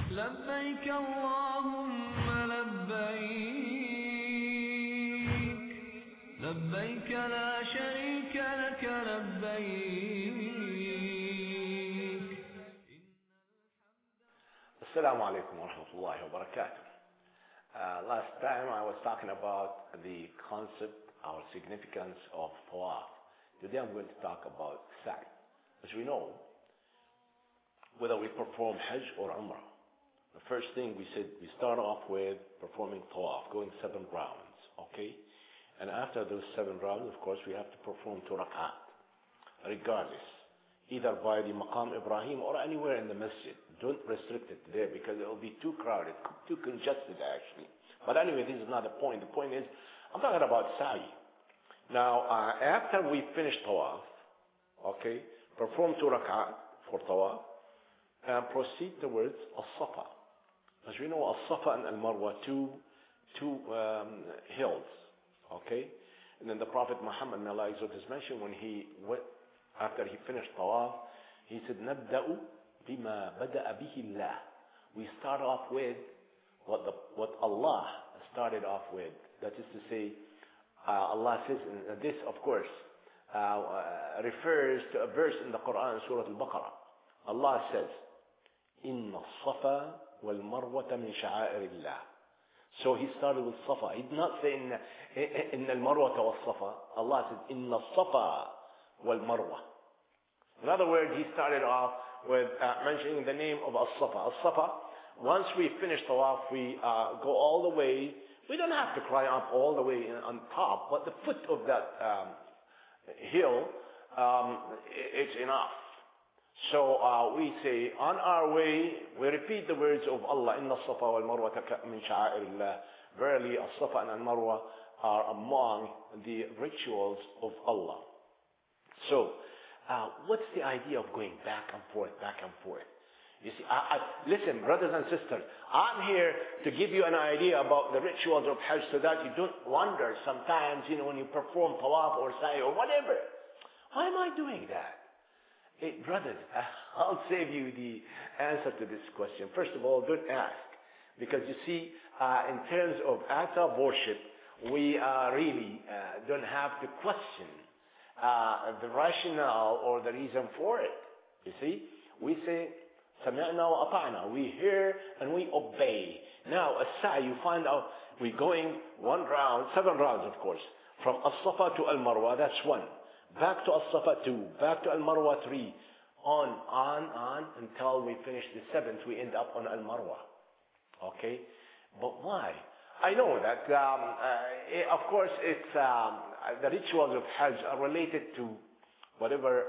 لبيك اللهم لبيك لبيك لا شريك لك لبيك. Assalamu alaikum wa rahmatullahi wa barakatuh. Last time I was talking about the concept or significance of tawaf. Today I'm going to talk about sa'i. As we know, whether we perform Hajj or Umrah, the first thing we said, we start off with performing tawaf, going 7 rounds, okay? And after those 7 rounds, of course, we have to perform 2 rak'at, regardless, either by the Maqam Ibrahim or anywhere in the masjid. Don't restrict it there because it will be too crowded, too congested actually. But anyway, this is not the point. The point is, I'm talking about sa'i. Now, after we finish tawaf, okay, perform 2 rak'at for tawaf, and proceed towards As-Safa. As we know, As-Safa and Al-Marwa, two hills, okay? And then the Prophet Muhammad, may Allah exalt his mention, when he went, after he finished tawaf, he said, نَبْدَأُ بِمَا بَدَأَ بِهِ اللَّهِ. We start off with what Allah started off with. That is to say, Allah says, and this, of course, refers to a verse in the Quran, Surah Al-Baqarah. Allah says, إِنَّ الصَّفَا وَالْمَرْوَةَ مِنْ شَعَائِرِ اللَّهِ. So he started with Safa. He did not say إِنَّ الْمَرْوَةَ وَالصَّفَا. Allah said, إِنَّ الصَّفَا وَالْمَرْوَةَ. In other words, he started off with mentioning the name of As-Safa. As-Safa, once we finish tawaf, we go all the way. We don't have to climb up all the way on top, but the foot of that hill, it's enough. So we say, on our way, we repeat the words of Allah, إِنَّ الصَّفَا وَالْمَرْوَةَ مِنْ شَعَائِرِ اللَّهِ. Verily, As-Safa and Al-Marwa are among the rituals of Allah. So, what's the idea of going back and forth, back and forth? You see, listen, brothers and sisters, I'm here to give you an idea about the rituals of Hajj so that you don't wonder sometimes, when you perform tawaf or sa'i or whatever. Why am I doing that? Hey, brothers, I'll save you the answer to this question. First of all, don't ask. Because you see, in terms of acts of worship, we really don't have to question the rationale or the reason for it. You see, we say, سَمِعْنَا وَأَطَعْنَا. We hear and we obey. Now, a sa'i, you find out we're going 1 round, 7 rounds, of course, from As-Safa to Al-Marwa, that's 1. Back to As-Safa 2, back to Al-Marwa 3, on, until we finish the 7th, we end up on Al-Marwa. Okay? But why? I know that, of course, it's, the rituals of Hajj are related to whatever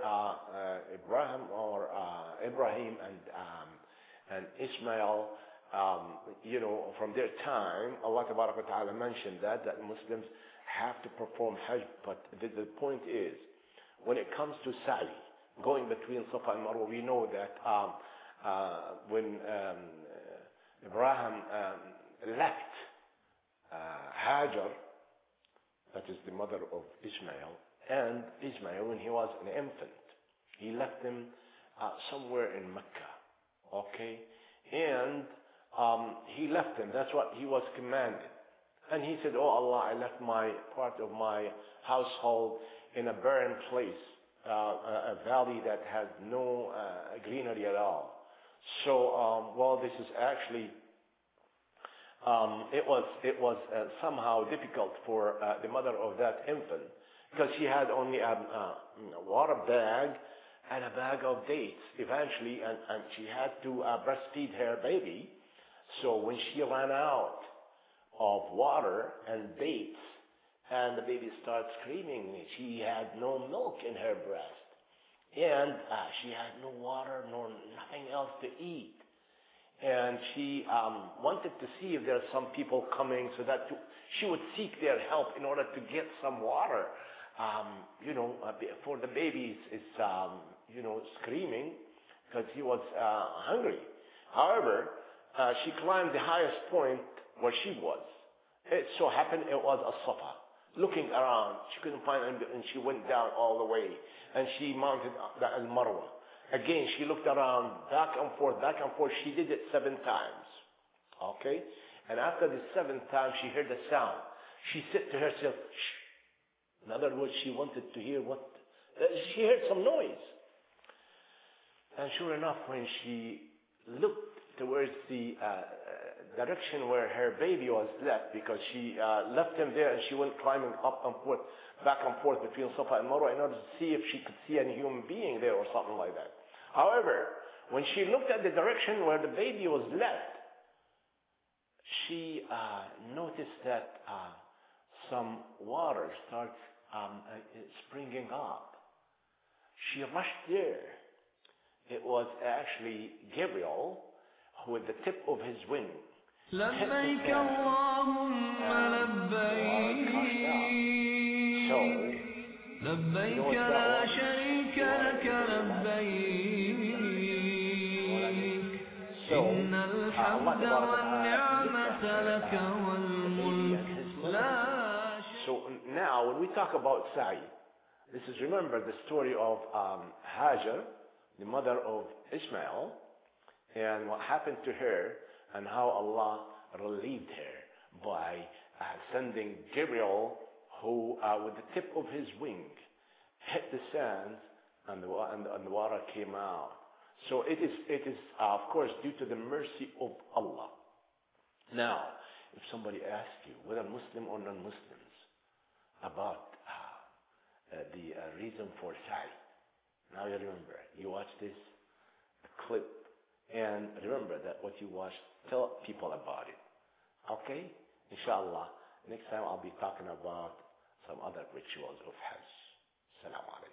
Ibrahim and Ismail, from their time, Allah Ta'ala mentioned that Muslims have to perform Hajj. But the point is, when it comes to sa'i, going between Safa and Marwa, we know that when Ibrahim left Hajar, that is the mother of Ismail, and Ismail, when he was an infant, he left him somewhere in Mecca, okay? And he left him. That's what he was commanded. And he said, oh Allah, I left my part of my household in a barren place, a valley that has no greenery at all. So, this is actually, it was somehow difficult for the mother of that infant, because she had only a water bag and a bag of dates eventually, and she had to breastfeed her baby. So when she ran out of water and dates, and the baby started screaming, she had no milk in her breast, and she had no water nor nothing else to eat. And she wanted to see if there are some people coming so that she would seek their help in order to get some water. For the baby is screaming because he was hungry. However, she climbed the highest point where she was. It so happened it was As-Safa. Looking around, she couldn't find him, and she went down all the way, and she mounted the Al-Marwa. Again, she looked around, back and forth, back and forth. She did it 7 times. Okay? And after the 7th time, she heard a sound. She said to herself, shh. In other words, she wanted to hear she heard some noise. And sure enough, when she looked towards the direction where her baby was left, because she left him there and she went climbing up and forth, back and forth between Safa and Marwa in order to see if she could see any human being there or something like that. However, when she looked at the direction where the baby was left, she noticed that some water starts springing up. She rushed there. It was actually Gabriel who, with the tip of his wing, لبيك اللهم لبيك لبيك لا شريك لك لبيك إن الحمد والنعمة لك والملك لا شريك. So now when we talk about Sa'i, this is, remember the story of Hajar, the mother of Ishmael, and what happened to her and how Allah relieved her by sending Gabriel, who with the tip of his wing hit the sand and the water came out. So it is of course due to the mercy of Allah. Now, if somebody asks you, whether Muslim or non-Muslims, about the reason for Sa'i, now you remember, you watch this clip, and remember that what you watch, tell people about it. Okay? Inshallah, next time I'll be talking about some other rituals of Hajj. Assalamu alaikum.